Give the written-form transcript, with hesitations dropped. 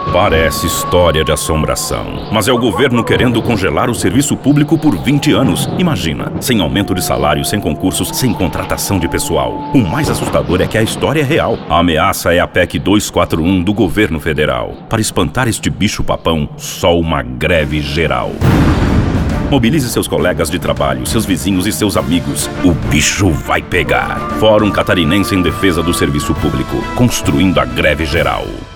Parece história de assombração, mas é o governo querendo congelar o serviço público por 20 anos. Imagina, sem aumento de salário, sem concursos, sem contratação de pessoal. O mais assustador é que a história é real. A ameaça é a PEC 241 do governo federal. Para espantar este bicho-papão, só uma greve geral. Mobilize seus colegas de trabalho, seus vizinhos e seus amigos. O bicho vai pegar. Fórum Catarinense em Defesa do Serviço Público. Construindo a greve geral.